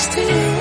next to you.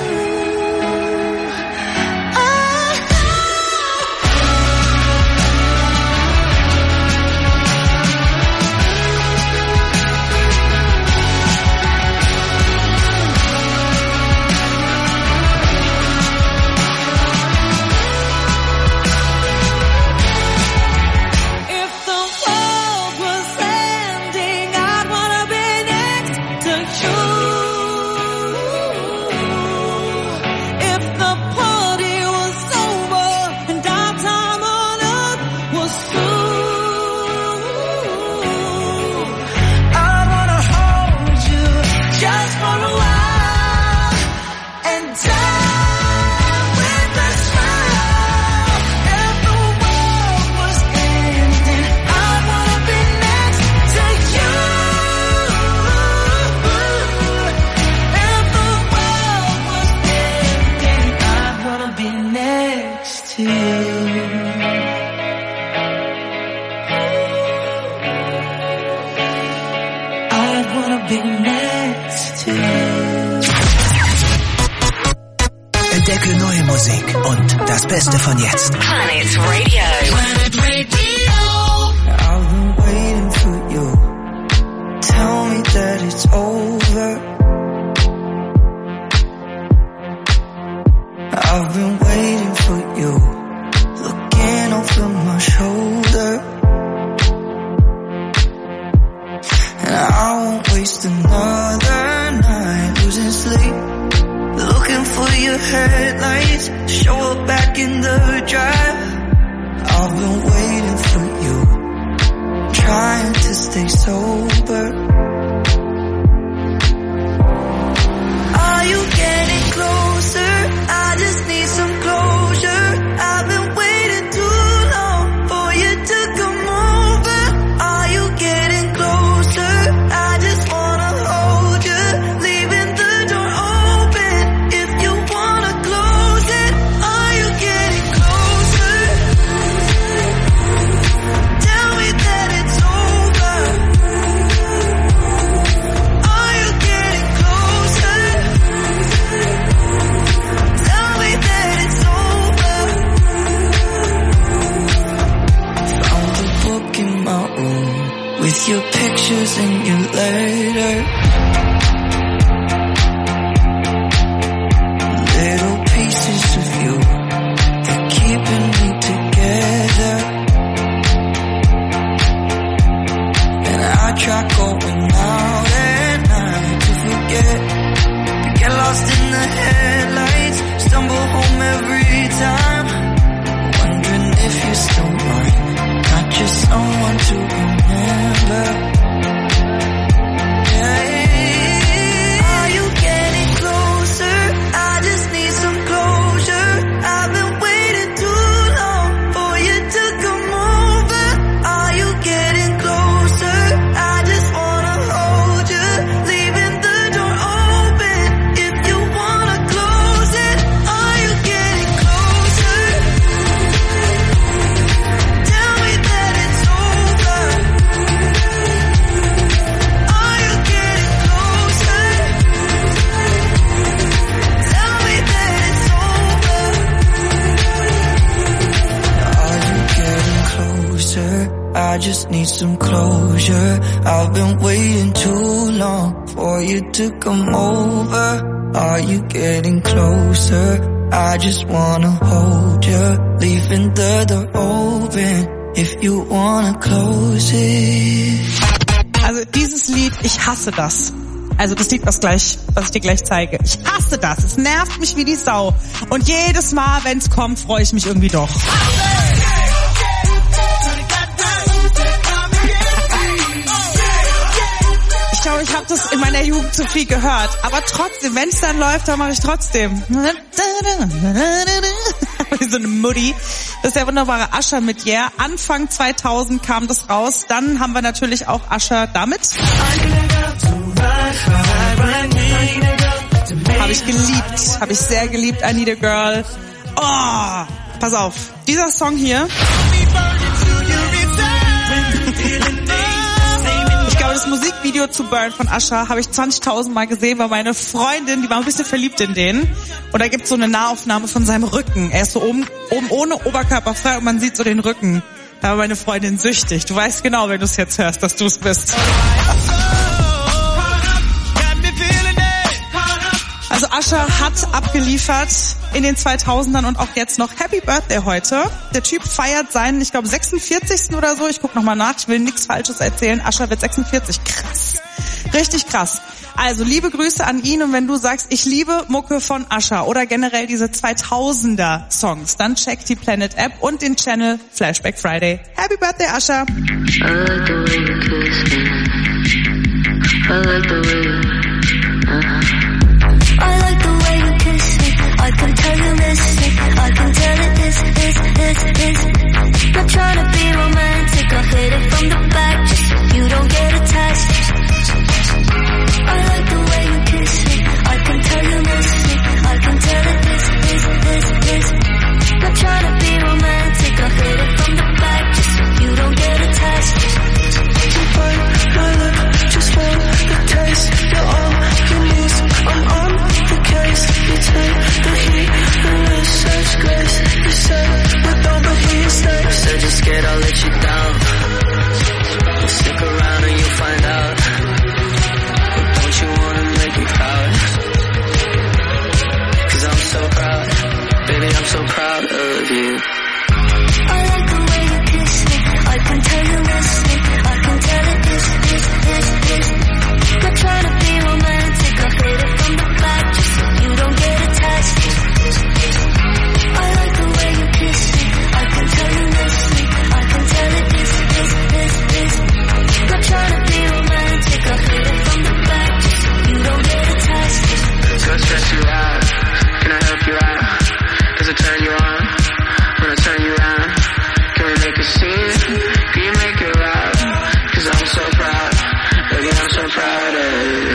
Entdecke neue Musik und das Beste von jetzt. Planet Radio. Planet Radio. I've been waiting for you. Tell me that it's over. I've been waiting for you. Looking over my shoulder. And I won't waste another night losing sleep. Looking for your headlights, show up back in the drive. I've been waiting for you, trying to stay sober. Are you getting closer? I just need some closure. I've been waiting too long for you to come over. Are you getting closer? I just wanna hold you, leaving the door open. If you wanna close it, are you getting closer? Tell me that it's over. Are you getting closer? Tell me that it's over. Found the book in my room with your pictures and your letter. Little pieces of you, they're keeping me together. And I try going out at night to forget, to get lost in the headlights, stumble home every time, wondering if you're still mine, not just someone to remember. Are you getting closer? I just need some closure. I've been waiting too long for you to come over. Are you getting closer? I just wanna hold you, leaving the door open. If you wanna close it, are you getting closer? Tell me that it's over. Are you getting closer? Tell me that it's over. Are you getting closer? I just need some closure. I've been waiting too long for you to come over. Are you getting closer? I just wanna hold you, leaving the door open. If you wanna close it. Also dieses Lied, ich hasse das. Also das Lied, was ich dir gleich zeige. Ich hasse das. Es nervt mich wie die Sau. Und jedes Mal, wenn es kommt, freue ich mich irgendwie doch. Ich glaube, ich habe das in meiner Jugend zu viel gehört. Aber trotzdem, wenn es dann läuft, dann mache ich trotzdem. Wie so eine Mutti. Das ist der wunderbare Usher mit Yeah. Anfang 2000 kam das raus. Dann haben wir natürlich auch Usher damit. Habe ich geliebt. Habe ich sehr geliebt. I Need a Girl. Oh, pass auf. Dieser Song hier. Ich glaube, das das Musikvideo zu Burn von Usher habe ich 20.000 Mal gesehen, weil meine Freundin, die war ein bisschen verliebt in den. Und da gibt's so eine Nahaufnahme von seinem Rücken. Er ist so oben ohne Oberkörper frei und man sieht so den Rücken. Da war meine Freundin süchtig. Du weißt genau, wenn du es jetzt hörst, dass du es bist. Also Usher hat abgeliefert in den 2000ern und auch jetzt noch. Happy Birthday heute. Der Typ feiert seinen, ich glaube, 46. oder so. Ich guck nochmal nach, ich will nichts Falsches erzählen. Usher wird 46. Krass. Richtig krass. Also liebe Grüße an ihn und wenn du sagst, ich liebe Mucke von Usher oder generell diese 2000er Songs, dann check die Planet App und den Channel Flashback Friday. Happy Birthday, Usher. I like the way you kiss me. I can tell you miss me. I can tell it is. Not trying to be romantic. I hit it from the back just so you don't get attached. I like the way you kiss me. I can tell you miss me. I can tell it is. Not trying to be romantic. I hit it from the back just so you don't get attached. You find my love just for the taste. You're all you need. I'm on the case. You take the heat and with such grace. You say but don't believe snakes. Said you're scared I'll let you down. Stick around and you'll find out. But don't you wanna make me proud? 'Cause I'm so proud. Baby, I'm so proud of you. I like the way you kiss me. I can tell you miss me. I can tell it is. Not trying to be romantic. I hit it from the back just so you don't get attached. I like the way you kiss me. I can tell you miss me. I can tell it is. Not trying to be romantic. I hit it from the back just so you don't get attached. So I stress you out. Can I help you out? Does it turn you on? When I turn you around, can we make a scene? Can you make it loud? 'Cause I'm so proud. Baby, I'm so proud of you.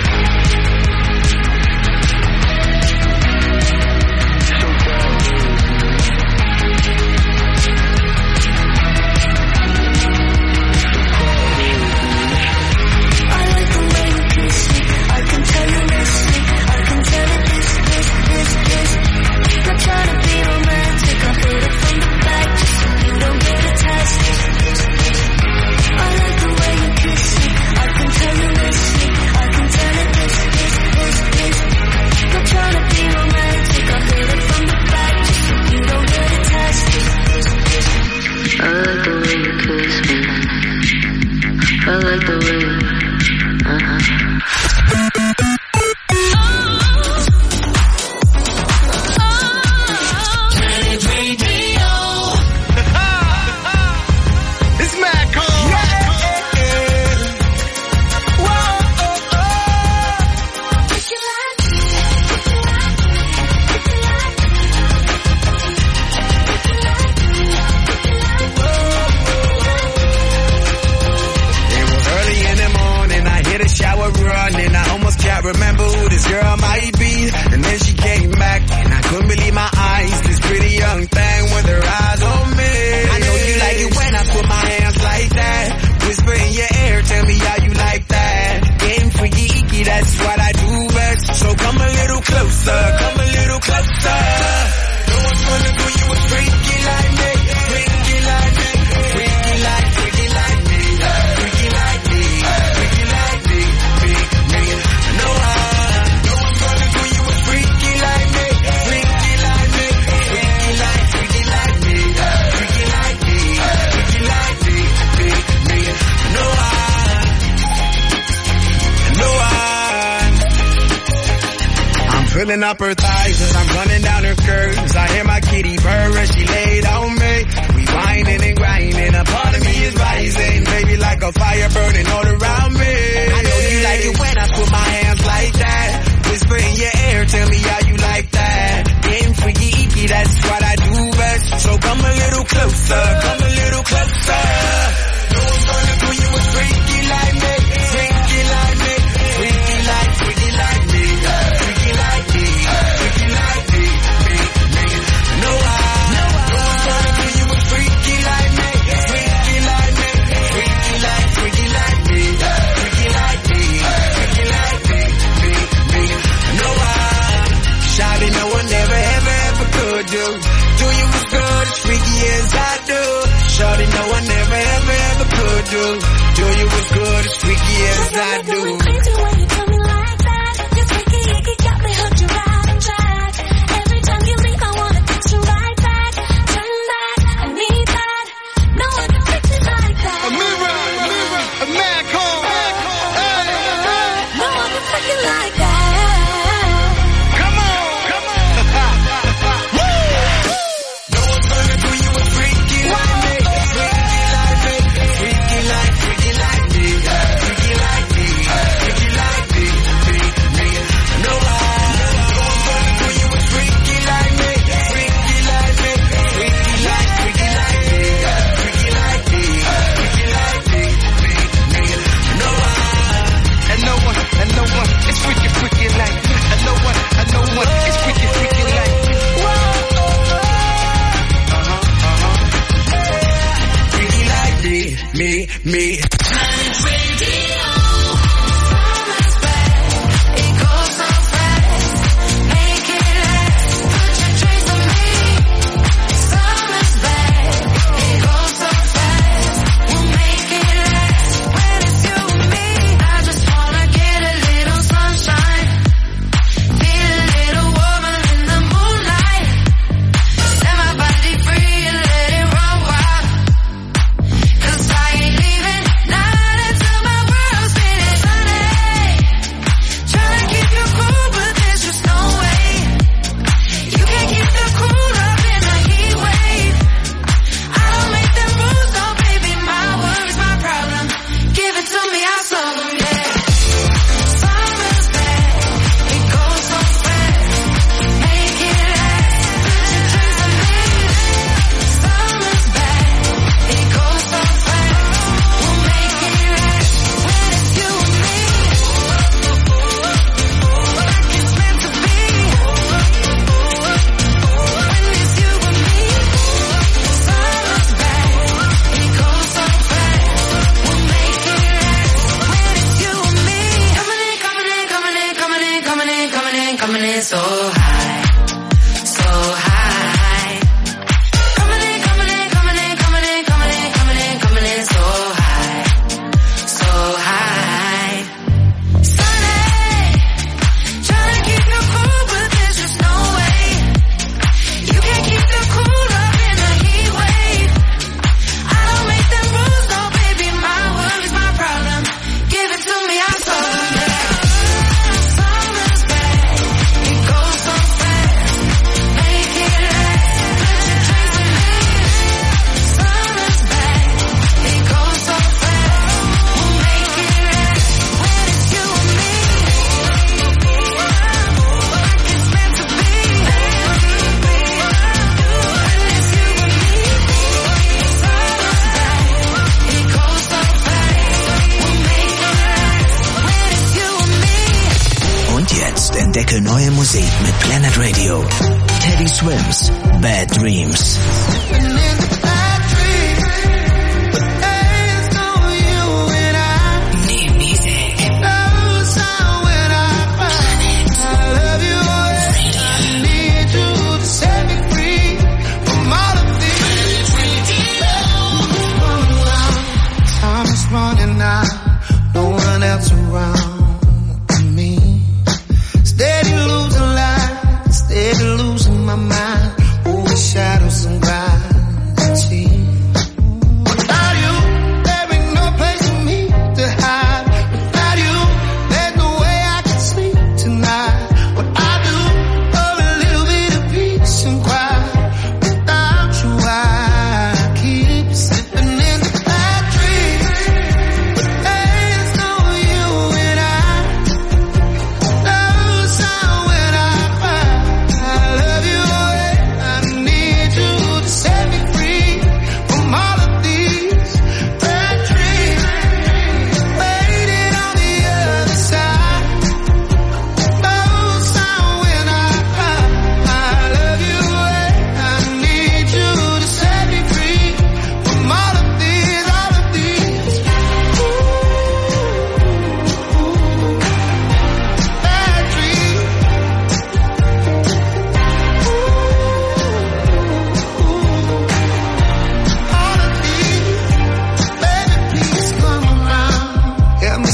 I like the way It's mad cold. Shower running, I almost can't remember who this girl might be. And then she came back, and I couldn't believe my eyes. This pretty young thing with her eyes on me. I know you like it when I put my hands like that. Whisper in your ear, tell me how you like that. Getting freaky, icky, that's what I do best. So come a little closer, come a little closer. No one's gonna do you a freaky like me, freaky like me, freaky like me, freaky like me, freaky like me. Filling up her thighs as I'm running down her curves. I hear my kitty purr as she laid on me. We whining and grinding, a part of me is rising. Baby, like a fire burning all around me. I know you like it when I put my hands like that. Whisper in your ear, tell me how you like that. Getting freaky, icky, that's what I do best. So come a little closer, come a little closer. No one's gonna do you a freaky like me, freaky like me, freaky like me, freaky like me. No one's gonna do you a freaky like me, freaky like me, freaky like me, freaky like me. do. Do you as good as freaky as I do. Me. Entdecke neue Musik mit Planet Radio. Teddy Swims, Bad Dreams. Running out, no one else around me. Steady losing life, steady losing my mind. Over shadows and gravity.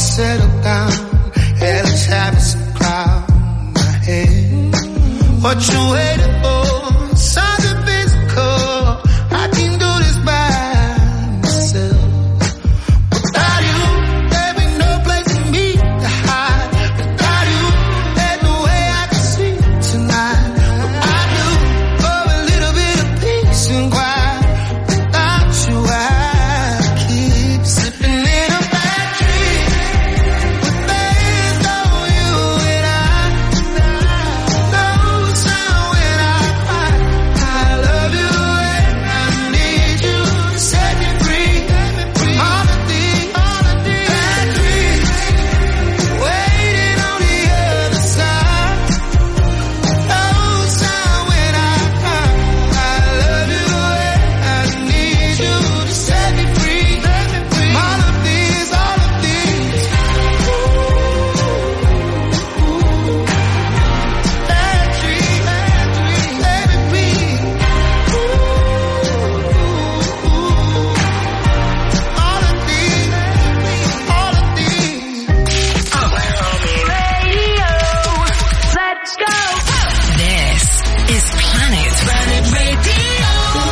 settle down. Yeah, let's have some cloud in my head. What you waiting for? Something physical. I can do this by myself. Without you, there be no place for me to hide. Without you, there's no way I can sleep tonight. But I do for a little bit of peace and quiet. Without you, I keep slipping in a bad dream. But there's no you and I. No sound when I cry. I love you and I need you to set me free. All of these bad dreams waiting on the other side. No sound when I cry. I love you and I need you to set me free. All of these bad dreams, let it be. All of these. Let's go. This is Planet Radio.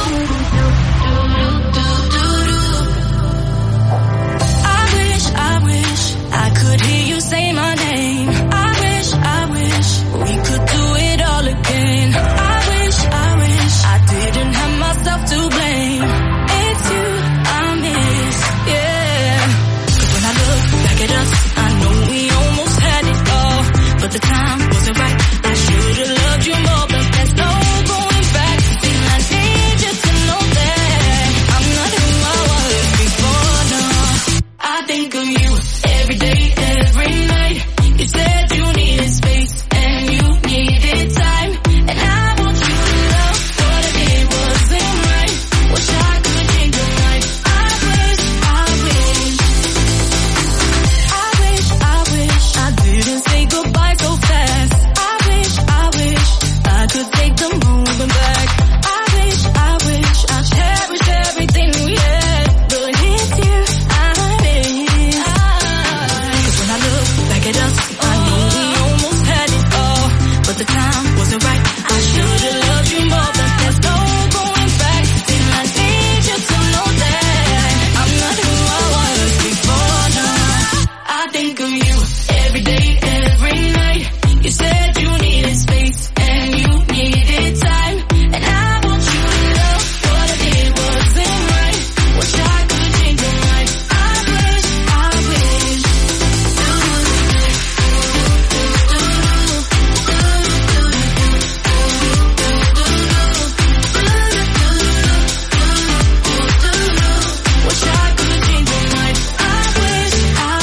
I wish I could hear you say my name. I wish we could do it all again. I wish I didn't have myself to blame. It's you I miss, yeah. 'Cause when I look back at us, I know we almost had it all, but the time wasn't right. I should've loved you more, but there's no going back. Still I need you to know that I'm not who I was before, no. I think of you every day, every night. You said you needed space and you needed time, and I want you to know what I did wasn't right. Wish I could change your mind. I wish I didn't say goodbye so fast. I wish I could take the moment back. I wish I cherished everything we had, but it's you I miss. 'Cause when I look back at us, I know we almost had it all, but the time wasn't right. I should've loved you more, but there's no going back. Still I need you to know that I'm not who I was before, no. I think of you every day, every night. You said you needed space and you needed time, and I want you to know what I did wasn't right. Wish I could change your mind. I wish. Wish I could change your mind. I wish.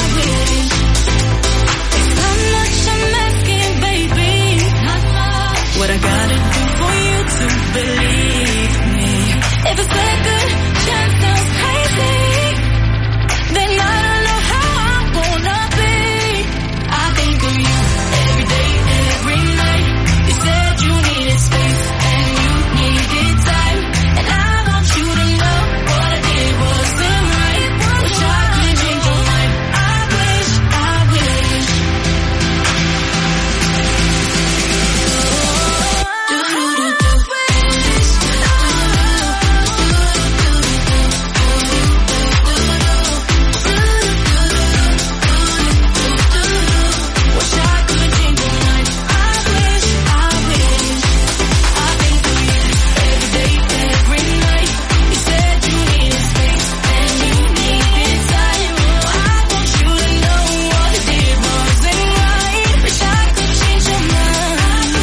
It's not much I'm asking, baby. What I gotta do for you to believe me? If a second chance sounds crazy, then I don't know how I'm gonna be. I think of you every day, every night. You said you needed space and you needed time, and I want you to know what I did wasn't right. Wish I could change your mind. I wish. Wish I could change your mind. I wish. I think of you every day, every night. You said you needed space and you needed time. I want you to know what I did wasn't right. Wish I could change your mind.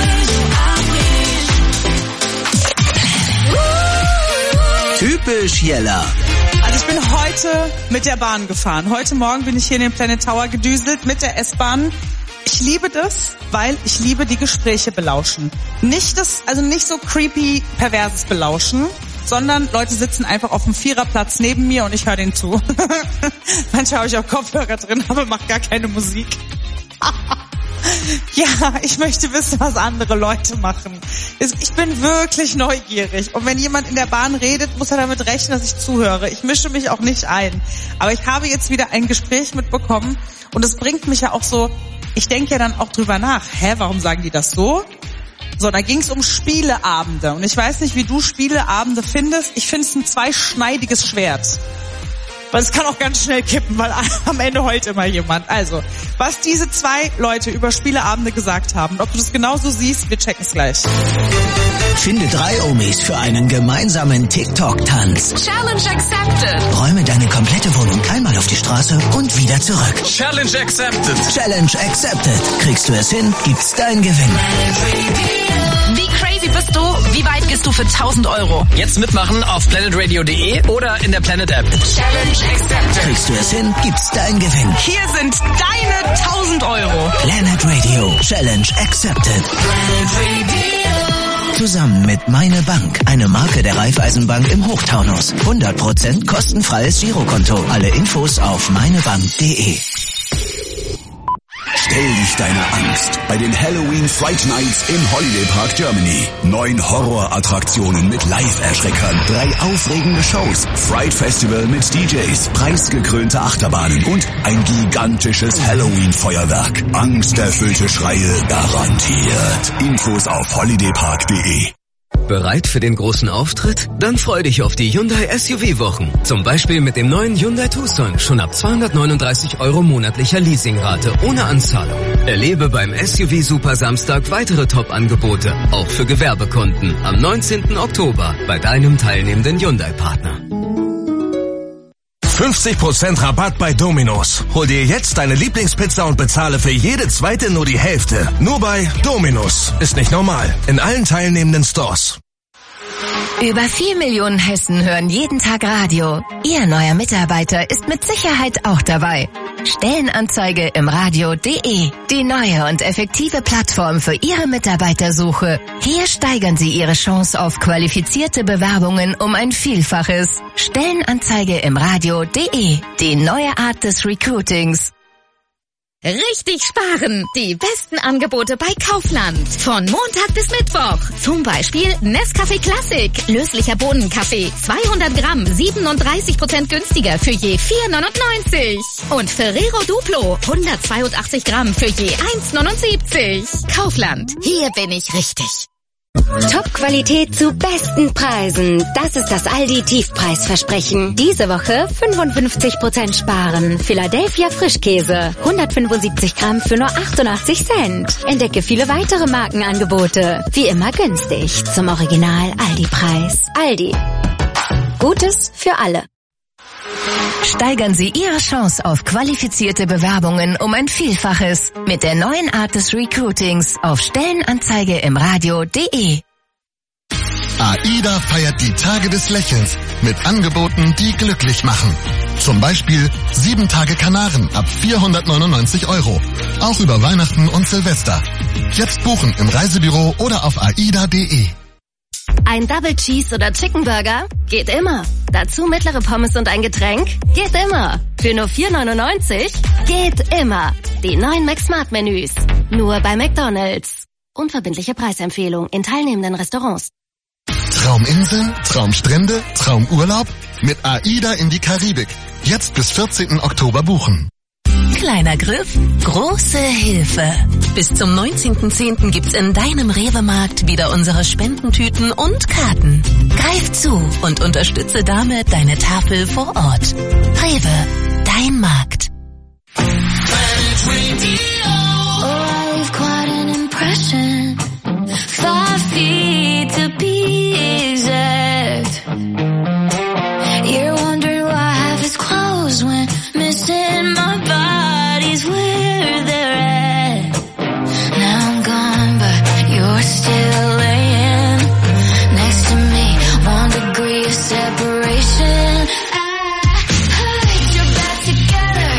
Typisch Jella. Also ich bin heute mit der Bahn gefahren. Heute Morgen bin ich hier in den Planet Tower gedüselt mit der S-Bahn. Ich liebe das, weil ich liebe die Gespräche belauschen. Nicht so creepy, perverses Belauschen, sondern Leute sitzen einfach auf dem Viererplatz neben mir und ich höre denen zu. Manchmal habe ich auch Kopfhörer drin, aber mache gar keine Musik. Ja, ich möchte wissen, was andere Leute machen. Ich bin wirklich neugierig. Und wenn jemand in der Bahn redet, muss er damit rechnen, dass ich zuhöre. Ich mische mich auch nicht ein. Aber ich habe jetzt wieder ein Gespräch mitbekommen und es bringt mich ja auch so, ich denke ja dann auch drüber nach. Warum sagen die das so? So, da ging es um Spieleabende. Und ich weiß nicht, wie du Spieleabende findest. Ich finde es ein zweischneidiges Schwert. Weil es kann auch ganz schnell kippen, weil am Ende heult immer jemand. Also, was diese zwei Leute über Spieleabende gesagt haben, ob du das genauso siehst, wir checken es gleich. Finde 3 Omis für einen gemeinsamen TikTok-Tanz. Challenge accepted. Räume deine komplette Wohnung einmal auf die Straße und wieder zurück. Challenge accepted. Challenge accepted. Kriegst du es hin, gibt's dein Gewinn. Wie crazy bist du? Wie weit gehst du für 1.000 €? Jetzt mitmachen auf planetradio.de oder in der Planet App. Challenge accepted. Kriegst du es hin, gibt's dein Gewinn. Hier sind deine 1.000 €. Planet Radio. Challenge accepted. Planet Radio. Zusammen mit Meine Bank, eine Marke der Raiffeisenbank im Hochtaunus. 100% kostenfreies Girokonto. Alle Infos auf meinebank.de. Stell dich deiner Angst bei den Halloween Fright Nights im Holiday Park Germany. 9 Horrorattraktionen mit Live-Erschreckern, 3 aufregende Shows, Fright Festival mit DJs, preisgekrönte Achterbahnen und ein gigantisches Halloween-Feuerwerk. Angsterfüllte Schreie garantiert. Infos auf holidaypark.de. Bereit für den großen Auftritt? Dann freu dich auf die Hyundai SUV-Wochen. Zum Beispiel mit dem neuen Hyundai Tucson schon ab 239 € monatlicher Leasingrate ohne Anzahlung. Erlebe beim SUV Super Samstag weitere Top-Angebote, auch für Gewerbekunden, am 19. Oktober bei deinem teilnehmenden Hyundai-Partner. 50% Rabatt bei Domino's. Hol dir jetzt deine Lieblingspizza und bezahle für jede zweite nur die Hälfte. Nur bei Domino's. Ist nicht normal. In allen teilnehmenden Stores. Über 4 Millionen Hessen hören jeden Tag Radio. Ihr neuer Mitarbeiter ist mit Sicherheit auch dabei. Stellenanzeige im Radio.de. Die neue und effektive Plattform für Ihre Mitarbeitersuche. Hier steigern Sie Ihre Chance auf qualifizierte Bewerbungen um ein Vielfaches. Stellenanzeige im Radio.de. Die neue Art des Recruitings. Richtig sparen! Die besten Angebote bei Kaufland. Von Montag bis Mittwoch. Zum Beispiel Nescafé Classic. Löslicher Bohnenkaffee. 200 Gramm. 37% günstiger für je 4,99. Und Ferrero Duplo. 182 Gramm für je 1,79. Kaufland. Hier bin ich richtig. Top-Qualität zu besten Preisen. Das ist das Aldi-Tiefpreisversprechen. Diese Woche 55% sparen. Philadelphia Frischkäse. 175 Gramm für nur 88 Cent. Entdecke viele weitere Markenangebote. Wie immer günstig. Zum Original Aldi-Preis. Aldi. Gutes für alle. Steigern Sie Ihre Chance auf qualifizierte Bewerbungen um ein Vielfaches mit der neuen Art des Recruitings auf Stellenanzeige im Radio.de. AIDA feiert die Tage des Lächelns mit Angeboten, die glücklich machen. Zum Beispiel 7 Tage Kanaren ab 499 €. Auch über Weihnachten und Silvester. Jetzt buchen im Reisebüro oder auf aida.de. Ein Double Cheese oder Chicken Burger? Geht immer. Dazu mittlere Pommes und ein Getränk? Geht immer. Für nur 4,99? Geht immer. Die neuen McSmart-Menüs. Nur bei McDonald's. Unverbindliche Preisempfehlung in teilnehmenden Restaurants. Trauminseln, Traumstrände, Traumurlaub? Mit AIDA in die Karibik. Jetzt bis 14. Oktober buchen. Kleiner Griff, große Hilfe. Bis zum 19.10. gibt's in deinem Rewe-Markt wieder unsere Spendentüten und Karten. Greif zu und unterstütze damit deine Tafel vor Ort. Rewe, dein Markt. I've quite an impression. 5 feet to be exact. You're wondering why half is closed when missing my body's where they're at. Now I'm gone, but you're still laying next to me. 1 degree of separation. I put your back together.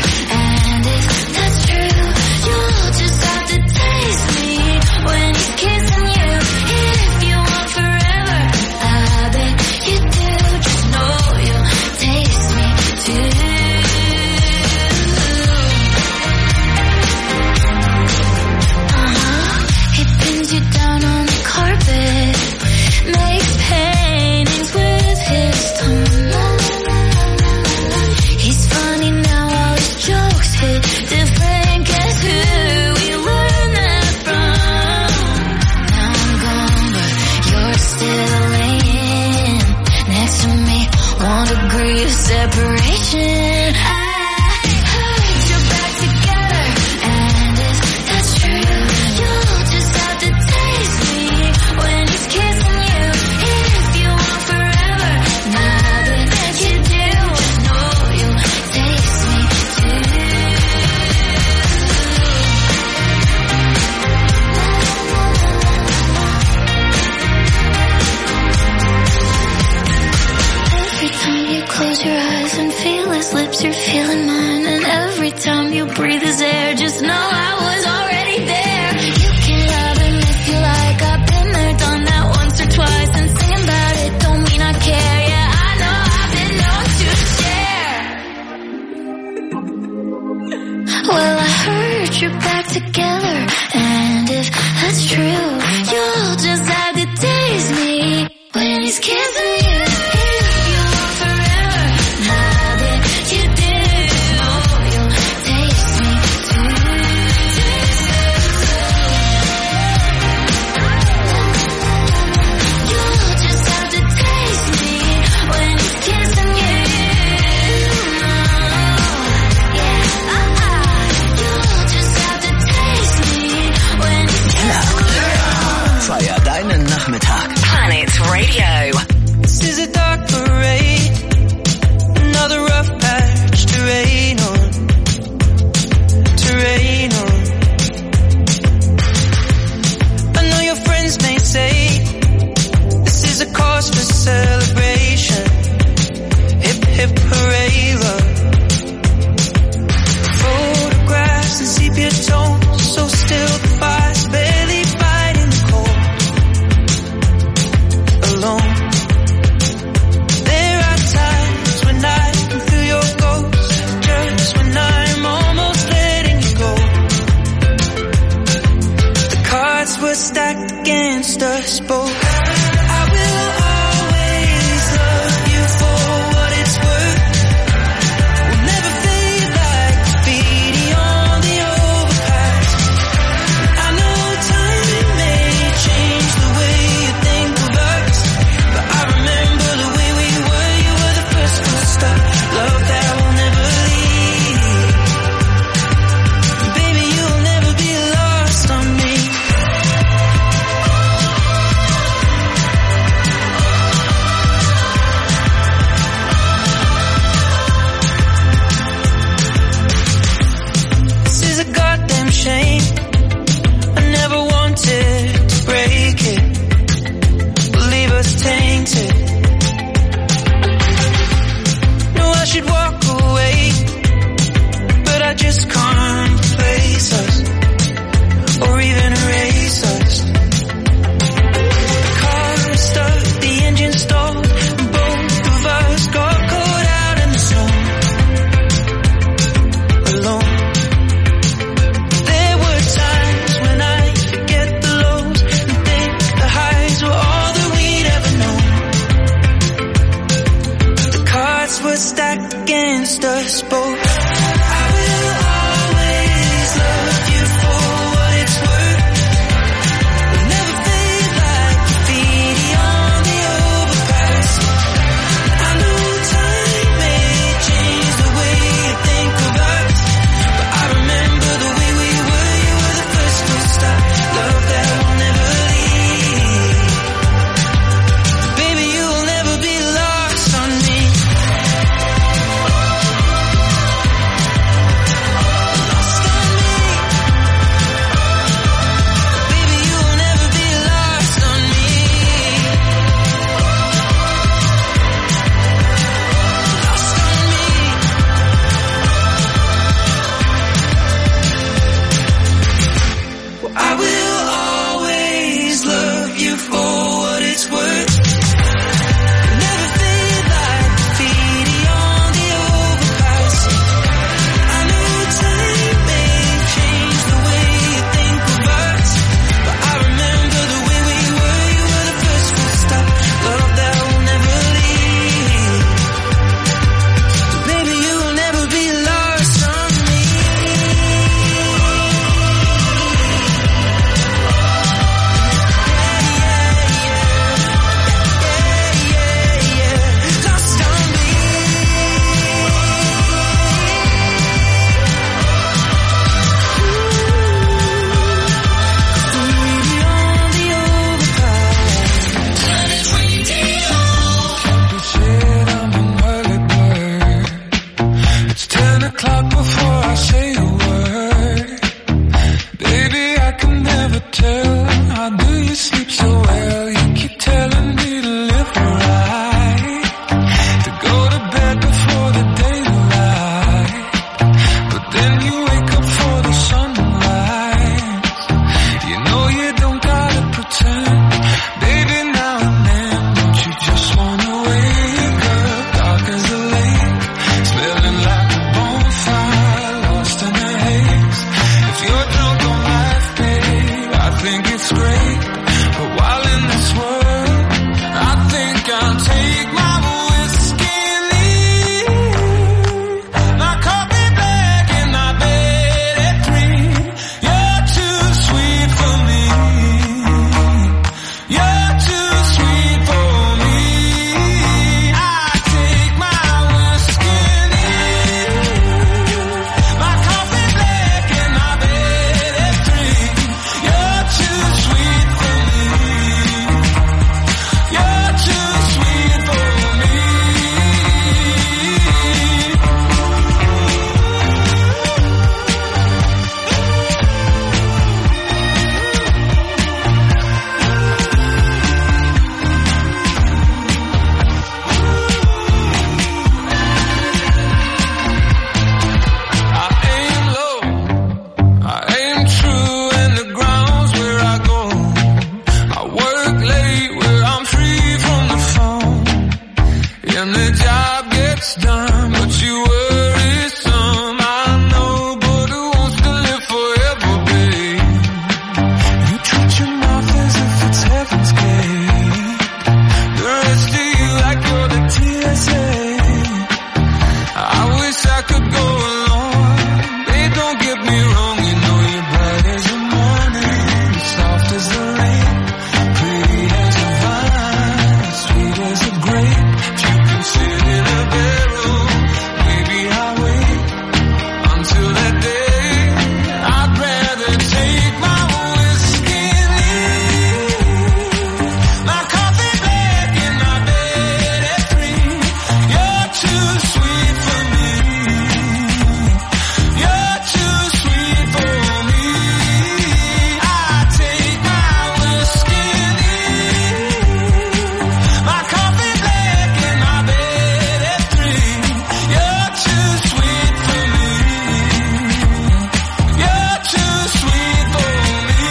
cause you're feeling mine. And every time you breathe this air, just know I was already there. You can love him if you like, I've been there, done that once or twice. And singing about it don't mean I care. Yeah, I know I've been known to share. Well, I heard you're back together, and if that's true, you'll just have to taste me when he's kissing you. If you want forever, now that you do, you'll taste me too. You'll just have to taste me when he's kissing you. Feier deinen Nachmittag. Planet Radio. This is a dark parade, another rough patch to rain on, to rain on. I know your friends may say this is a cause for celebration. Hip hip hooray, run. Photographs and sepia tones, so still the fire's barely fighting the cold. Alone. There are times when I can feel your ghost, just when I'm almost letting you go. The cards were stacked against us both. I will always love you for what it's worth. We'll never fade like graffiti on the overpass. I know time may change the way you think of us, but I remember the way we were. You were the first full stop, love that will never leave. Baby, you'll never be lost on me. me wrong, you know you're bright as the morning, soft as the rain, pretty as a vine, sweet as a grape. If you can sit in a barrel, maybe I'll wait until that day. I'd rather take my whiskey and leave my coffee black and my bed at 3. You're too sweet for me. You're too sweet for me. I take my whiskey and leave my coffee black and my bed at 3. You're too sweet for me. You're too sweet for me.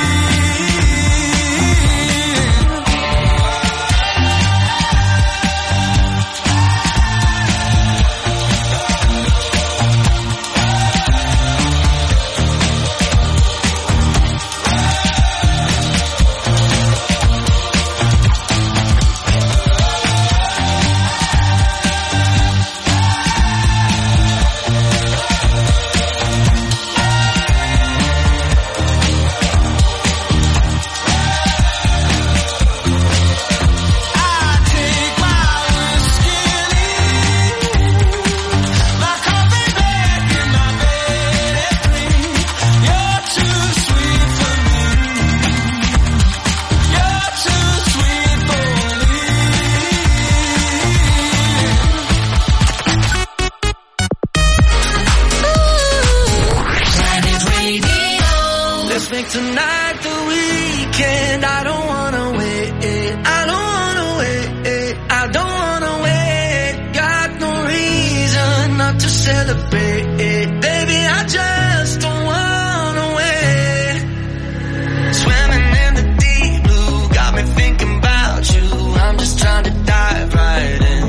Let's make tonight the weekend. I don't wanna wait. I don't wanna wait. I don't wanna wait. Got no reason not to celebrate. Baby, I just don't wanna wait. Swimming in the deep blue, got me thinking about you. I'm just trying to dive right in.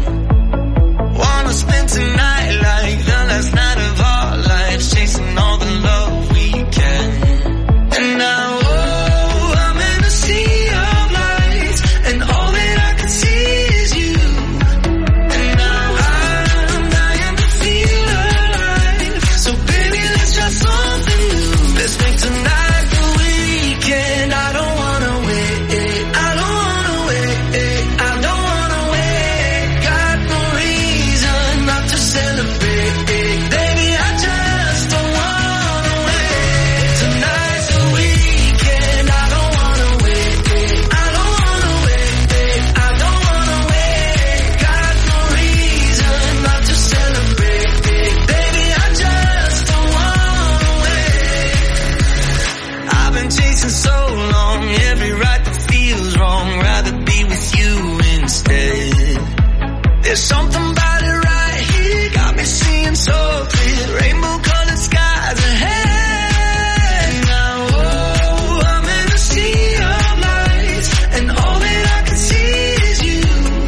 Wanna spend tonight like the last night of our lives, chasing all the love we can. And now, oh, I'm in a sea of lights, and all that I can see is you. And now I'm dying to feel alive. So baby, let's try something new. Let's make tonight the weekend. I don't wanna wait. I don't wanna wait. I don't wanna wait. Got no reason not to celebrate. Baby, I just don't wanna wait. Tonight's the weekend. I don't wanna wait. I don't wanna wait. I don't wanna wait. Got no reason not to celebrate. Baby, I just don't wanna wait. I've been chasing so long, every right that feels wrong. Rather be with you instead. There's something about it right here, got me seeing so clear. Rainbow colored skies ahead. Now, oh, I'm in a sea of lights, and all that I can see is you.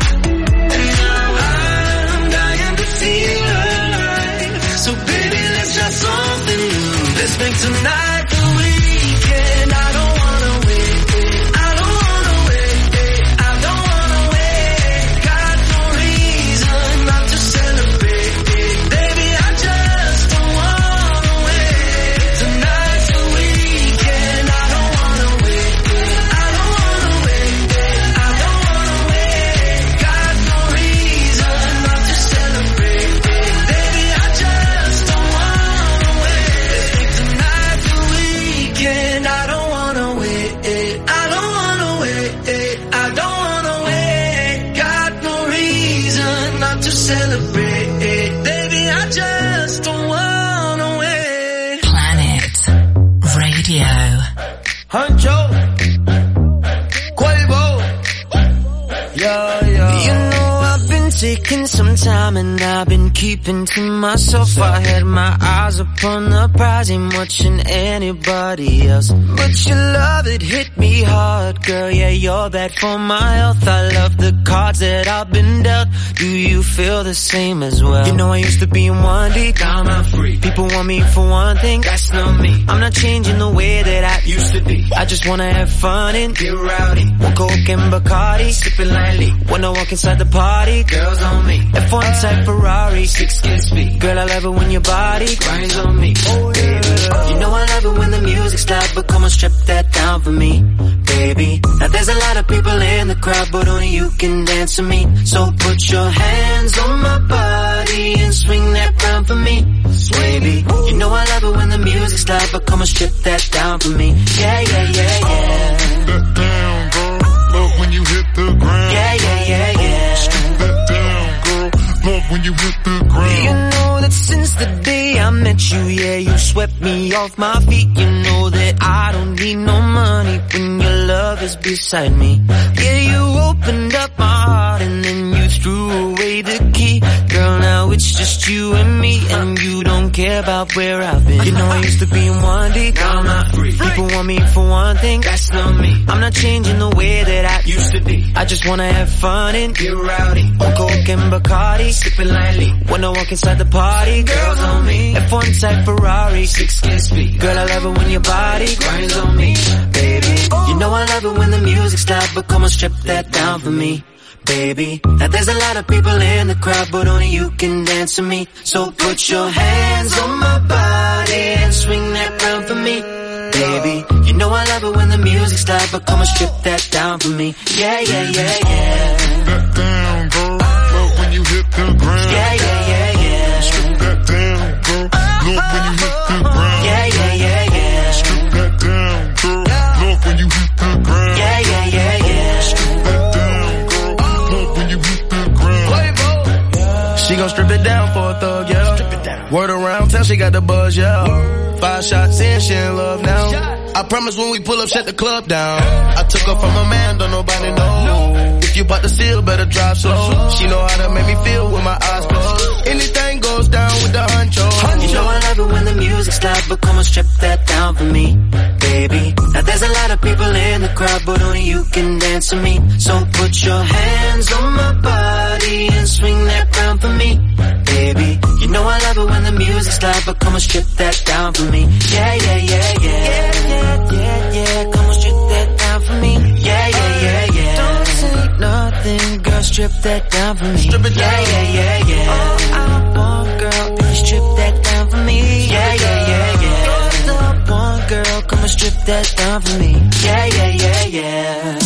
And now I'm dying to feel alive. So baby, let's try something new. Let's make tonight the weekend. I don't wanna wait. I don't wanna wait. I don't wanna wait. Got no reason not to celebrate. Baby, I just don't wanna wait. Tonight's the weekend. I don't wanna wait. I don't wanna wait. I don't wanna wait. Got no reason not to celebrate. Baby, I just don't wanna wait. Let's make tonight the weekend. I don't wanna wait. I don't wanna wait. I don't wanna wait. Got no reason not to celebrate. Baby, I just don't wanna wait. Planet Radio. Hancho, Quavo, yeah. You know I've been taking some time and I've been keeping to myself. I had my eyes upon the prize, ain't watching anybody else. But your love, it hit me hard, girl. Yeah, you're bad for my health. I love the cards that I've been dealt. Do you feel the same as well? You know I used to be in one deep, now I'm out free. People want me for one thing, that's not me. I'm not changing the way that I used to be. I just wanna have fun and get rowdy. One Coke and Bacardi, sipping lightly. When I walk inside the party, girls on me. If one time F1-type Ferrari, 6 speed. Girl, I love it when your body grinds on me, baby. You know I love it when the music's loud, but come on, strip that down for me, baby. Now there's a lot of people in the crowd, but only you can dance to me. So put your hands on my body and swing that round for me, baby. You know I love it when the music's loud, but come on, strip that down for me. Yeah, yeah, yeah, yeah. That down, girl. Love when you hit the ground. Yeah, yeah, yeah, yeah. Strip that down, girl. Love when you hit the ground. You know that since the day I met you, yeah, you swept me off my feet. You know that I don't need no money when your love is beside me. Yeah, you opened up my heart and then you threw away the key. Girl, now it's just you and me, and you don't care about where I've been. You know I used to be in one deep, now I'm not free. People want me for one thing, that's not me. I'm not changing the way that I used to be. I just wanna have fun and get rowdy. On coke and Bacardi, sipping lightly. When I walk inside the party, girls on me. F1-type Ferrari, 6 speed. Girl, I love it when your body grinds on me, baby. You know I love it when the music's loud, but come on, strip that down for me, baby. Now there's a lot of people in the crowd, but only you can dance to me. So put your hands on my body and swing that round for me, baby. You know I love it when the music's loud, but come on, strip that down for me. Yeah, yeah, yeah, yeah. That down, girl. Love when you hit the ground. Yeah, yeah, yeah, yeah. Strip that down, girl. Love when you hit the ground. Yeah, yeah, yeah, yeah. Strip that down, girl. Love when you hit the ground. Yeah, yeah, yeah, yeah. Strip that down, girl. Love when you hit the ground. She gon' strip it down for a thug, yeah. Strip it down. Word around town, she got the buzz, yeah. 5 shots in, she in love now. I promise when we pull up, shut the club down. I took her from a man, don't nobody know. If you bought the seal, better drive slow. She know how to make me feel with my eyes closed. Anything goes down with the honcho. You know I love it when the music's loud, but come on, strip that down for me, baby. Now there's a lot of people in the crowd, but only you can dance to me. So put your hands on my body and swing that round for me, baby. You know I love it when the music's loud, but come on, strip that down for me. Yeah, yeah, yeah, yeah. Yeah, yeah, yeah, yeah. Come on, strip that down for me. Yeah, yeah, yeah, yeah. Don't say nothing, girl, strip that down for me. Strip it down. Yeah, yeah, yeah, yeah. All I want, girl, baby, strip that down for me. Yeah, yeah, yeah, yeah. You're the one, girl, come on, strip that down for me. Yeah, yeah, yeah, yeah.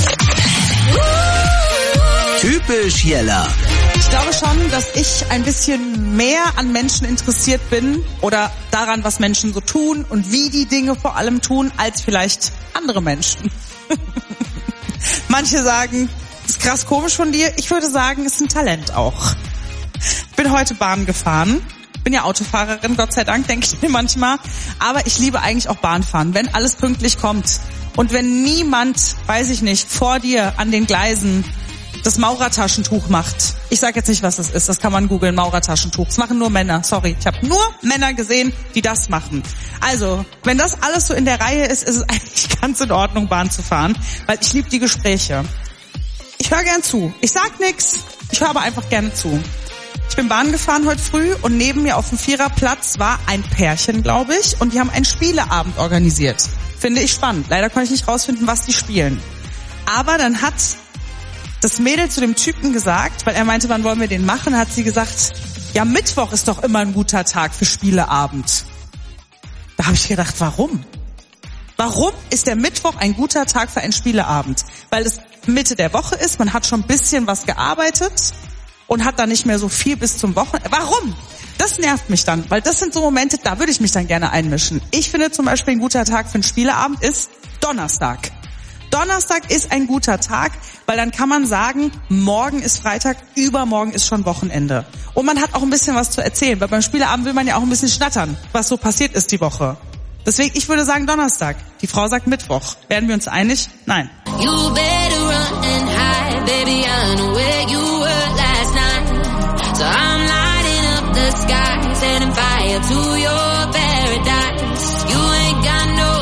Typisch Jella. Ich glaube schon, dass ich ein bisschen mehr an Menschen interessiert bin oder daran, was Menschen so tun und wie die Dinge vor allem tun, als vielleicht andere Menschen. Manche sagen, das ist krass komisch von dir. Ich würde sagen, es ist ein Talent auch. Ich bin heute Bahn gefahren. Bin ja Autofahrerin, Gott sei Dank, denke ich mir manchmal. Aber ich liebe eigentlich auch Bahnfahren, wenn alles pünktlich kommt. Und wenn niemand, weiß ich nicht, vor dir an den Gleisen das Maurertaschentuch macht. Ich sage jetzt nicht, was das ist. Das kann man googeln, Maurertaschentuch. Das machen nur Männer. Sorry, ich habe nur Männer gesehen, die das machen. Also, wenn das alles so in der Reihe ist, ist es eigentlich ganz in Ordnung, Bahn zu fahren. Weil ich liebe die Gespräche. Ich höre gern zu. Ich sag nix. Ich höre aber einfach gerne zu. Ich bin Bahn gefahren heute früh und neben mir auf dem Viererplatz war ein Pärchen, glaube ich. Und die haben einen Spieleabend organisiert. Finde ich spannend. Leider konnte ich nicht rausfinden, was die spielen. Aber dann hat das Mädel zu dem Typen gesagt, weil er meinte, wann wollen wir den machen, hat sie gesagt, ja, Mittwoch ist doch immer ein guter Tag für Spieleabend. Da habe ich gedacht, warum? Warum ist der Mittwoch ein guter Tag für einen Spieleabend? Weil es Mitte der Woche ist, man hat schon ein bisschen was gearbeitet und hat dann nicht mehr so viel bis zum Wochenende. Warum? Das nervt mich dann, weil das sind so Momente, da würde ich mich dann gerne einmischen. Ich finde zum Beispiel, ein guter Tag für einen Spieleabend ist Donnerstag. Donnerstag ist ein guter Tag, weil dann kann man sagen, morgen ist Freitag, übermorgen ist schon Wochenende. Und man hat auch ein bisschen was zu erzählen, weil beim Spieleabend will man ja auch ein bisschen schnattern, was so passiert ist die Woche. Deswegen, ich würde sagen Donnerstag. Die Frau sagt Mittwoch. Werden wir uns einig? Nein. You better run and hide, baby, I know where you were last night. So I'm lighting up the sky, setting fire to your paradise. You ain't got no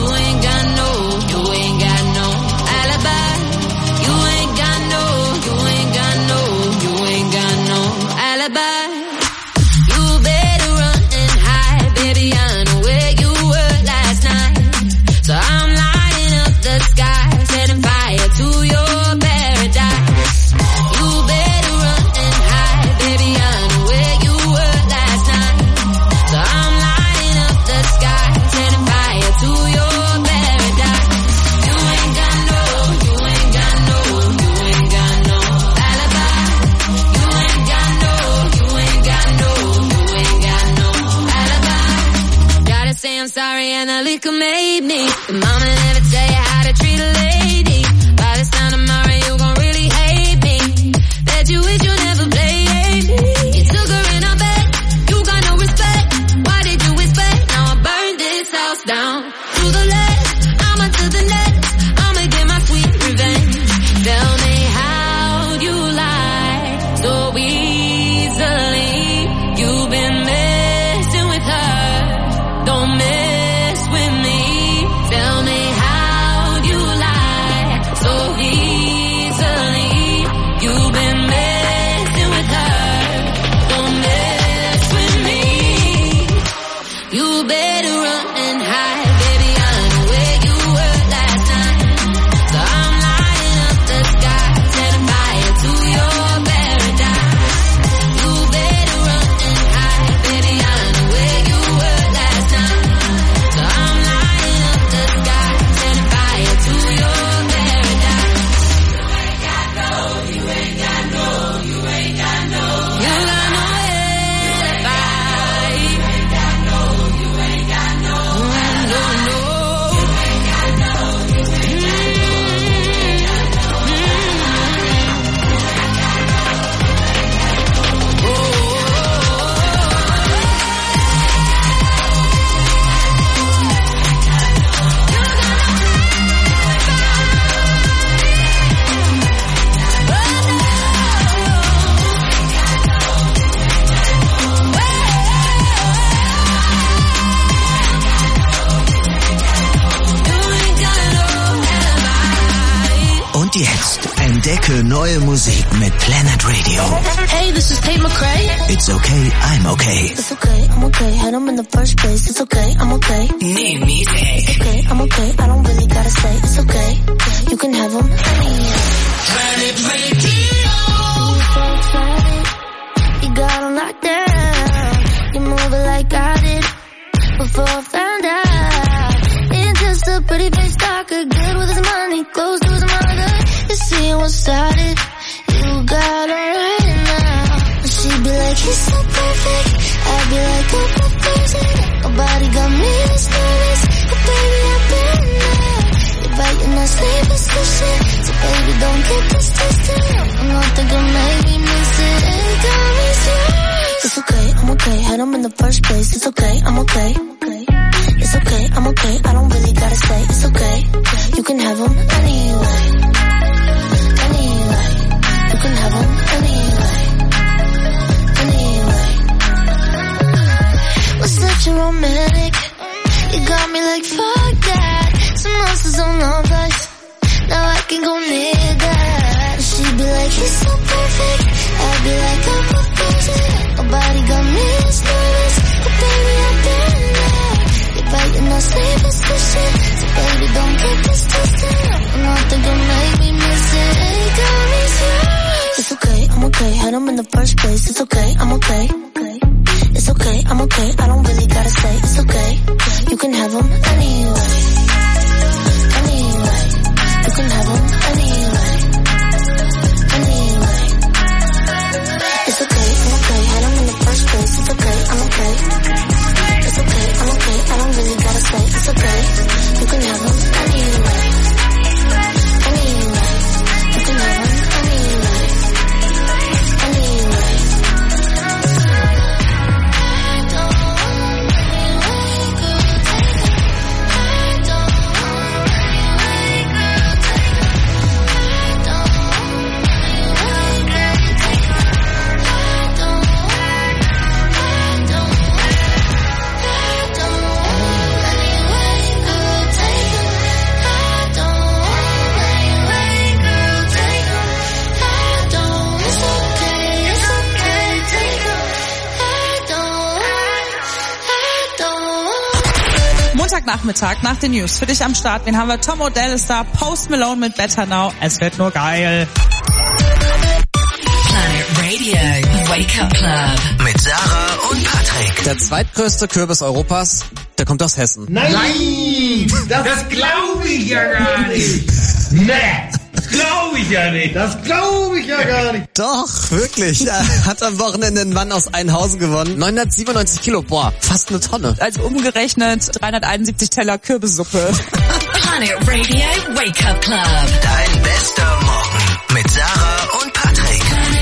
alibi. You ain't got no alibi. You better run and hide, baby, I know where you were last night. So I'm lighting up the sky, setting fire to your paradise. You better run and hide, baby, I know nobody could make me. Your mama never tell you how to treat a lady. By this time tomorrow you gon' really hate me. Bet you wish you never played me. You took her in her bed, you got no respect. Why did you expect? Now I burned this house down. To the left, I'ma to the next. I'ma get my sweet revenge. Tell me how you lie so easily. You've been messing with her. Don't mess with me. Tell me how you lie so easily. You've been messing with her. Don't mess with me. You better run and hide, baby. I know where you were last night. So I'm lighting up the sky, setting fire to your paradise. You better run and hide, baby. I know where you were last night. So I'm lighting up the sky, setting fire to your paradise. You ain't got no, you ain't got no, you ain't got no. You got nowhere to fight. You ain't got no, you ain't got no, no, no. You ain't got no, you ain't got no, you ain't got Und jetzt entdecke neue Musik mit Planet Radio. Hey, this is Tate McRae. It's okay, I'm okay. It's okay, I'm okay. Had them in the first place. It's okay, I'm okay. New music. It's okay, I'm okay. I don't really gotta say. It's okay. You can have them. Planet Radio. So excited. You got them locked down. You move it like I did before I found out. It's just a pretty face talker, good with his money, close to his mother. You see what started. You got her right now. She'd be like, he's so perfect. I'd be like, oh, proposing. Her body got me nervous. Oh, baby, I've been there. You're biting that sleeveless cushion. So, baby, don't get this twisted. I'm not thinking maybe miss it. It got me serious. It's okay, I'm okay. Had them in the first place. It's okay, I'm okay. It's okay, I'm okay. I don't really gotta say. It's okay. You can have them anyway. Anyway. You can have them anyway. Anyway. Was such a romantic. You got me like, fuck that. Some monsters on our bus. Now I can go near that. She'd be like, he's so perfect. I'd be like, I'm proposing. Her body got me nervous. But baby, I've been there. You're biting that sleeveless cushion. So baby, don't get this twisted. I'm not thinking maybe miss it. It got me serious. It's okay, I'm okay. Had them in the first place. It's okay, I'm okay. It's okay, I'm okay. I don't really gotta say. It's okay. You can have them anyway. Anyway. You can have them anyway. Anyway. It's okay, I'm okay. Had them in the first place. It's okay, I'm okay. It's okay, I'm okay. I don't really gotta say. It's okay. You can have them anyway. Anyway. You can have them anyway. Anyway. Montagnachmittag nach den News. Für dich am Start. Wen haben wir? Tom Odell ist da. Post Malone mit Better Now. Es wird nur geil. Planet Radio. Wake Up Club. Mit Sarah und Patrick. Der zweitgrößte Kürbis Europas, der kommt aus Hessen. Nein! Das glaube ich ja gar nicht! Nee! glaube ich ja nicht. Das glaube ich ja gar nicht. Doch, wirklich. Er hat am Wochenende einen Mann aus Einhausen gewonnen. 997 Kilo, boah, fast eine Tonne. Also umgerechnet 371 Teller Kürbissuppe. Planet Radio Wake Up Club. Dein bester Morgen mit Sarah und Patrick.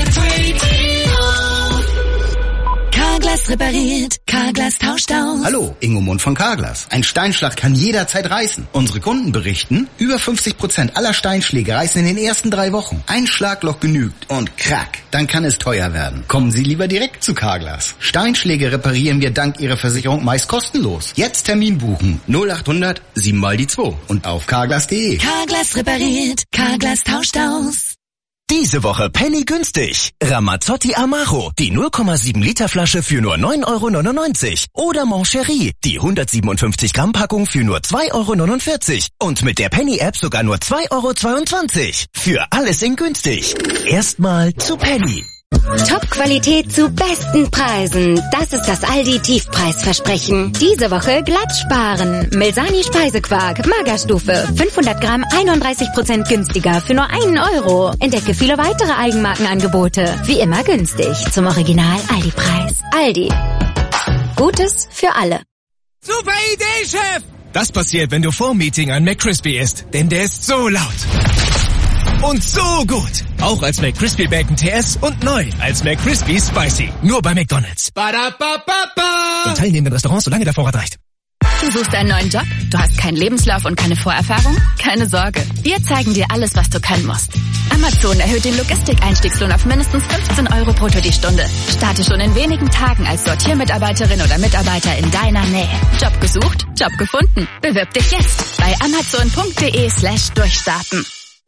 Carglass repariert, Carglass tauscht aus. Hallo, Ingo Mund von Carglass. Ein Steinschlag kann jederzeit reißen. Unsere Kunden berichten, über 50% aller Steinschläge reißen in den ersten 3 Wochen. Ein Schlagloch genügt und krack, dann kann es teuer werden. Kommen Sie lieber direkt zu Carglass. Steinschläge reparieren wir dank Ihrer Versicherung meist kostenlos. Jetzt Termin buchen. 0800 7 mal die 2 und auf carglass.de. Carglass repariert, Carglass tauscht aus. Diese Woche Penny günstig. Ramazzotti Amaro, die 0,7 Liter Flasche für nur 9,99 €. Oder Moncherie, die 157 Gramm Packung für nur 2,49 €. Und mit der Penny App sogar nur 2,22 €. Für alles in günstig. Erstmal zu Penny. Top-Qualität zu besten Preisen. Das ist das Aldi Tiefpreisversprechen. Diese Woche glatt sparen. Melsani Speisequark, Magerstufe, 500 Gramm, 31% günstiger für nur 1 €. Entdecke viele weitere Eigenmarkenangebote. Wie immer günstig. Zum Original Aldi-Preis. Aldi. Gutes für alle. Super Idee, Chef! Das passiert, wenn du vor Meeting ein McCrispy isst. Denn der ist so laut. Und so gut. Auch als McCrispy Bacon TS und neu als McCrispy Spicy. Nur bei McDonald's. Ba-da-ba-ba-ba. In teilnehmenden Restaurants, solange der Vorrat reicht. Du suchst einen neuen Job? Du hast keinen Lebenslauf und keine Vorerfahrung? Keine Sorge. Wir zeigen dir alles, was du können musst. Amazon erhöht den Logistikeinstiegslohn auf mindestens 15 € brutto die Stunde. Starte schon in wenigen Tagen als Sortiermitarbeiterin oder Mitarbeiter in deiner Nähe. Job gesucht? Job gefunden. Bewirb dich jetzt bei amazon.de/durchstarten.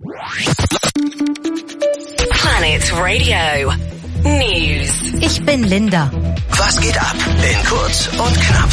Planet Radio News. Ich bin Linda. Was geht ab? In kurz und knapp.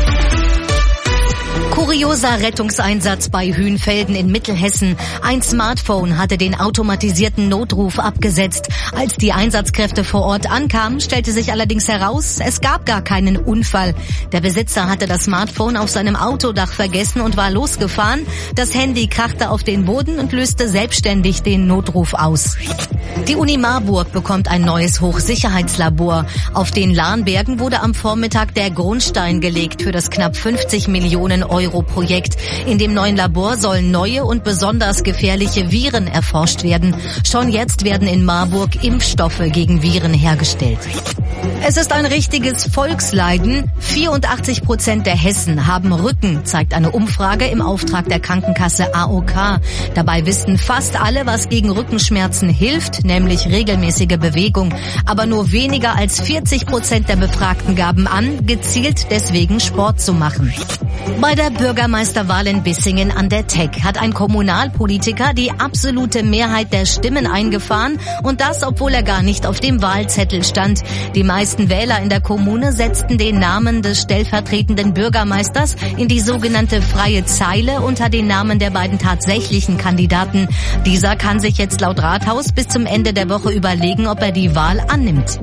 Kurioser Rettungseinsatz bei Hünfelden in Mittelhessen. Ein Smartphone hatte den automatisierten Notruf abgesetzt. Als die Einsatzkräfte vor Ort ankamen, stellte sich allerdings heraus, es gab gar keinen Unfall. Der Besitzer hatte das Smartphone auf seinem Autodach vergessen und war losgefahren. Das Handy krachte auf den Boden und löste selbstständig den Notruf aus. Die Uni Marburg bekommt ein neues Hochsicherheitslabor. Auf den Lahnbergen wurde am Vormittag der Grundstein gelegt für das knapp 50 Millionen € Projekt. In dem neuen Labor sollen neue und besonders gefährliche Viren erforscht werden. Schon jetzt werden in Marburg Impfstoffe gegen Viren hergestellt. Es ist ein richtiges Volksleiden. 84% der Hessen haben Rücken, zeigt eine Umfrage im Auftrag der Krankenkasse AOK. Dabei wissen fast alle, was gegen Rückenschmerzen hilft, nämlich regelmäßige Bewegung. Aber nur weniger als 40% der Befragten gaben an, gezielt deswegen Sport zu machen. Bei der Bürgermeisterwahl in Bissingen an der Teck hat ein Kommunalpolitiker die absolute Mehrheit der Stimmen eingefahren und das, obwohl er gar nicht auf dem Wahlzettel stand. Die meisten Wähler in der Kommune setzten den Namen des stellvertretenden Bürgermeisters in die sogenannte freie Zeile unter den Namen der beiden tatsächlichen Kandidaten. Dieser kann sich jetzt laut Rathaus bis zum Ende der Woche überlegen, ob er die Wahl annimmt.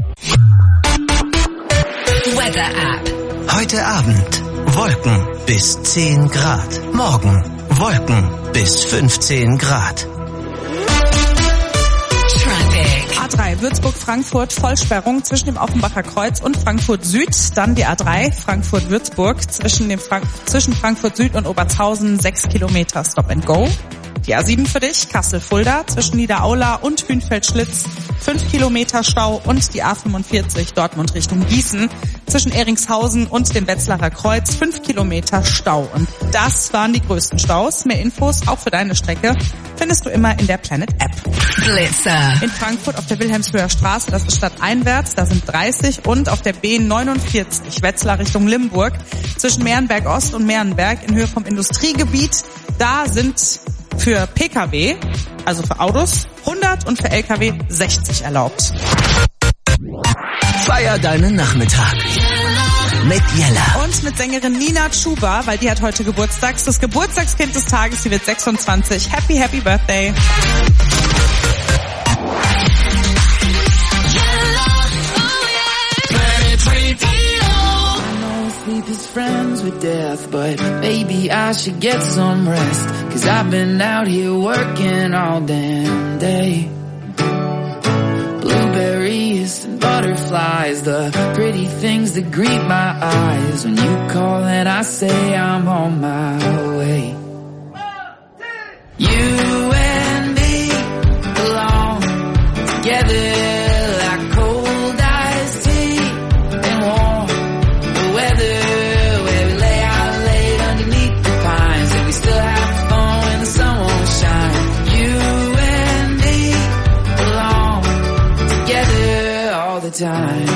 Weather App. Heute Abend Wolken bis 10 Grad. Morgen Wolken bis 15 Grad. A3 Würzburg-Frankfurt, Vollsperrung zwischen dem Offenbacher Kreuz und Frankfurt Süd. Dann die A3 Frankfurt-Würzburg zwischen Frankfurt Süd und Obertshausen 6 Kilometer Stop and Go. Die A7 für dich, Kassel-Fulda zwischen Niederaula und Hünfeld-Schlitz 5 Kilometer Stau und die A45 Dortmund Richtung Gießen zwischen Eringshausen und dem Wetzlarer Kreuz 5 Kilometer Stau. Und das waren die größten Staus. Mehr Infos auch für deine Strecke findest du immer in der Planet App. Blitzer. In Frankfurt auf der Wilhelmshöher Straße, das ist stadteinwärts, da sind 30 und auf der B49 Wetzlar Richtung Limburg zwischen Mehrenberg Ost und Mehrenberg in Höhe vom Industriegebiet, da sind für Pkw, also für Autos, 100 und für Lkw 60 erlaubt. Feier deinen Nachmittag mit Jella. Und mit Sängerin Nina Chuba, weil die hat heute Geburtstag. Das Geburtstagskind des Tages, sie wird 26. Happy, happy Birthday. Sleep is friends with death. breath, but maybe I should get some rest, 'cause I've been out here working all damn day. Blueberries and butterflies, the pretty things that greet my eyes. When you call and I say I'm on my way. You and me belong together like cold iced tea and warm weather, where we lay out late underneath the pines, and we still have fun when the sun won't shine. You and me belong together all the time.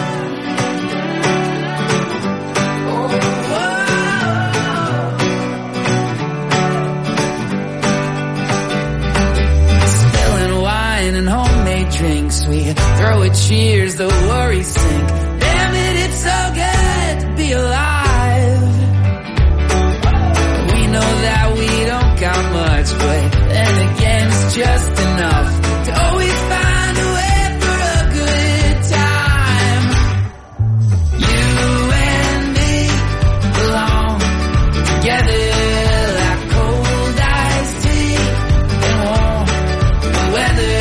Drinks, we throw a cheers, the worries sink. Damn it, it's so good to be alive. We know that we don't got much, but then again it's just enough to always find a way for a good time. You and me belong together like cold iced tea and warm weather.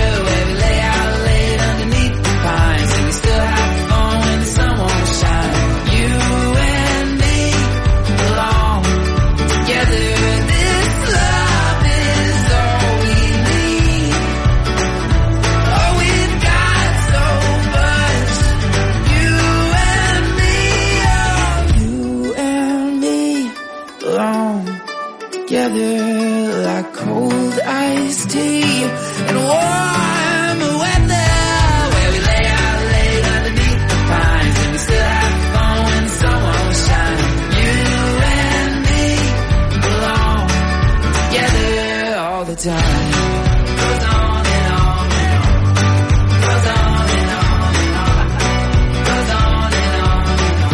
Together like cold iced tea and warm weather, where we lay out late underneath the pines, and we still have fun when the sun won't shine. You and me belong together all the time. Goes on and on and on. Goes on and on and on. Goes on and on and on.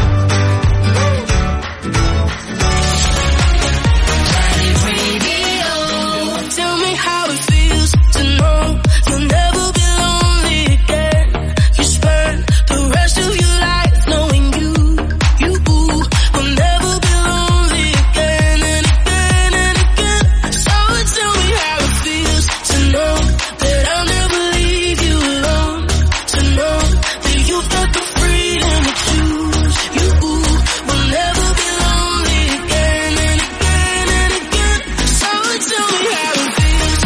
Tell me how it feels to know you'll never be lonely again. You spend the rest of your life knowing you will never be lonely again and again and again. So tell me how it feels to know that I'll never leave you alone. To know that you've got the freedom to choose. You will never be lonely again and again and again. So tell me how it feels.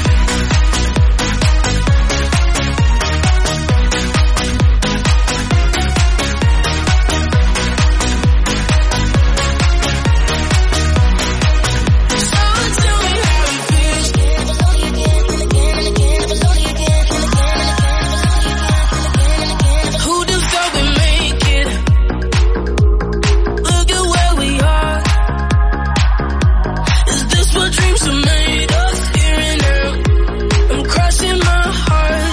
Who just thought we make it? Look at where we are. Is this what dreams are made of? Here and now, I'm crossing my heart.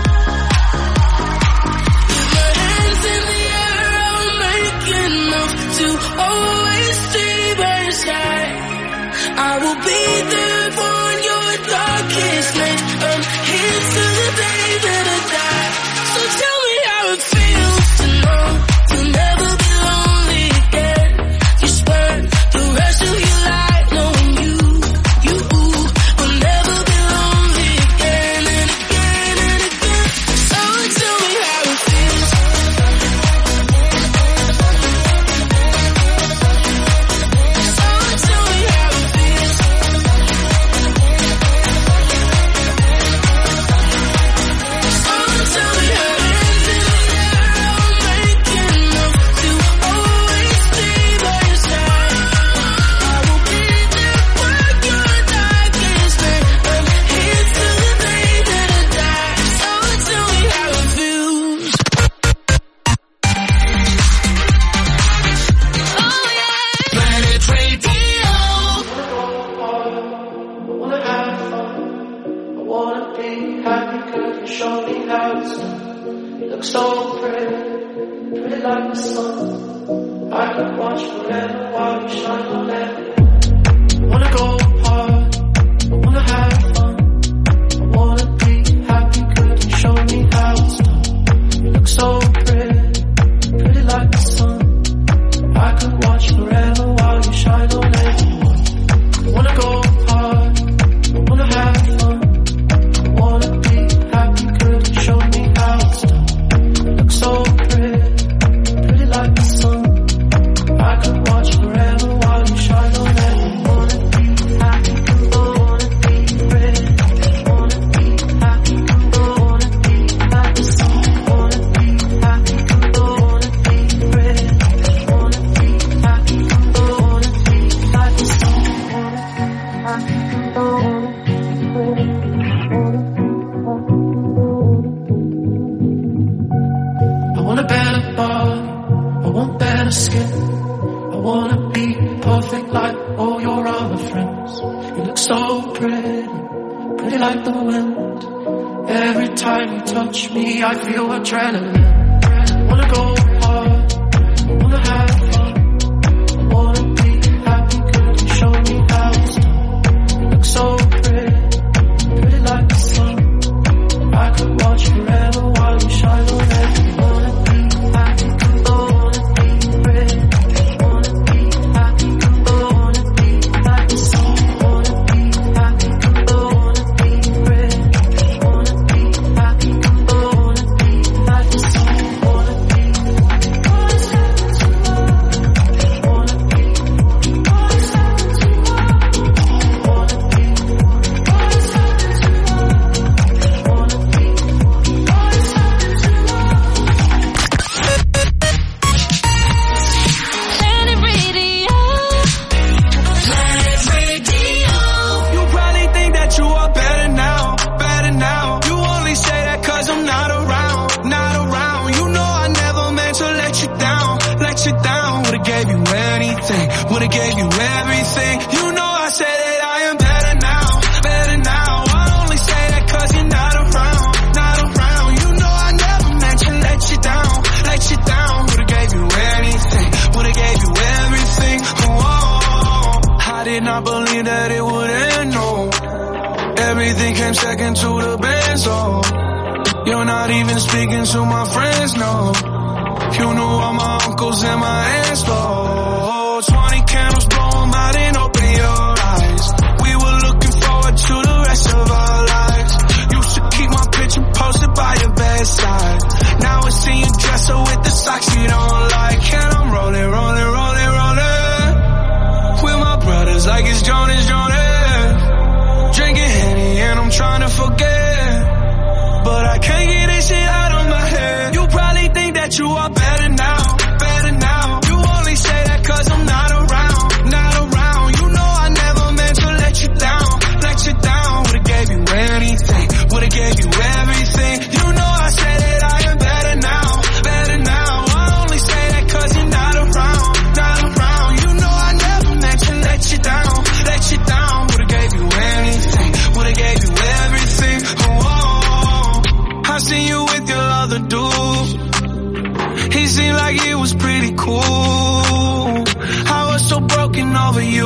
With my hands in the air, I'll make enough to always stay by your side. I will be there for your darkest night. I'm here till the day that I die. So tell me how it feels to know you'll never be lonely again. You spend the rest of your life knowing you will never be lonely again and again and again. So tell me how it feels. So tell me how it feels. so pretty, pretty like the sun. I could watch forever while you shine on me. Wanna go hard, I wanna have fun. I wanna be happy, could you show me how it's done? You look so pretty, pretty like the sun. I could watch forever while you shine. You look so pretty, pretty like the wind. Every time you touch me, I feel adrenaline. Wanna go hard, wanna have fun, wanna be happy, could you show me how it's done? You look so pretty, pretty like the sun. I could watch forever while you shine on everyone. Wanna be happy, wanna be pretty, wanna be happy, wanna be like the sun. Wanna be happy, wanna be pretty, wanna be happy, wanna be like the sun. Wanna be what's happened to love? Wanna be what's happened to love? Wanna be what's happened to love? Wanna be what's happened to love? Planet Radio. Planet Radio. You probably think that you are better now, better now. You only say that cause I'm not around, not around. You know I never meant to let you down, let you down. Would've gave you anything, would've gave you everything. You know I said that I am better now, better now. I only say that cause you're not around, not around. You know I never meant to let you down, let you down. Would've gave you anything, would've gave you everything. Oh, I did not believe that it would end, no. Everything came second to the best, oh. You're not even speaking to my friends, no. You knew all my uncles and my aunts, oh. 20 candles, blow 'em out and open your eyes. We were looking forward to the rest of our lives. Used to keep my picture posted by your bedside. Now I see you dresser with the socks you don't like. And I'm rolling, rolling, rolling, rolling with my brothers like it's Jonas, Jonas. Drinking Henny and I'm trying to forget, but I can't get this shit out of my head. You probably think that you are better now, better now. You only say that cause I'm not around, not around. You know I never meant to let you down, let you down. Would've gave you anything, would've gave you everything. You know I said that I am better now, better now. I only say that cause you're not around, not around. You know I never meant to let you down, let you down. Would've gave you anything, would've gave you everything. Oh, I seen you with your other dude. He seemed like he was pretty cool. I was so broken over you.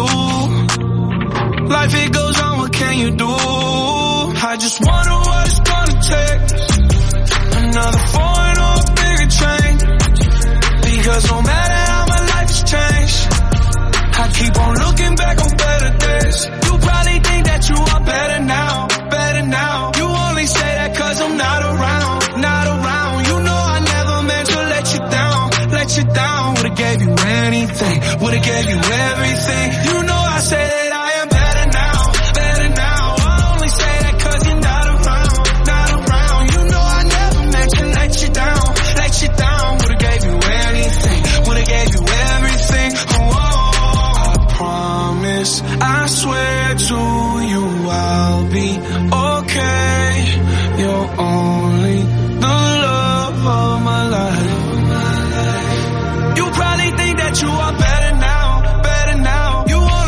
Life it goes on, what can you do? I just wonder what it's gonna take. Another foreign or a bigger change. Because no matter how my life has changed, I keep on looking back on better days. You probably think that you are better now, better now. You only say that cause I'm not around, not around. You know I never meant to let you down, let you down. Would've gave you anything, would've gave you everything. You know I say that I am better now, better now. I only say that cause you're not around, not around. You know I never meant to let you down, let you down. Would've gave you anything, would've gave you everything. Oh, I promise, I swear to you I'll be okay.